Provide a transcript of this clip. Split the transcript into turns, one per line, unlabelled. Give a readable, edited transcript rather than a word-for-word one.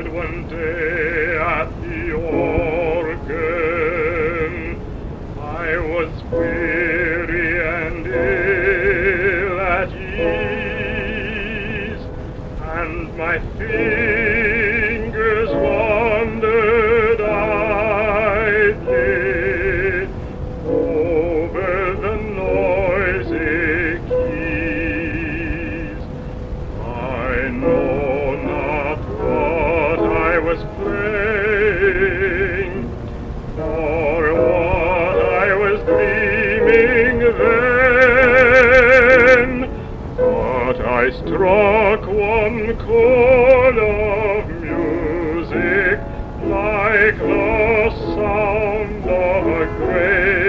sat one day at the organ. I was weary and ill at ease, and my fingers wandered idly over the noisy keys. I know not what I was playing, or what I was dreaming then, but I struck one chord of music like the sound of a great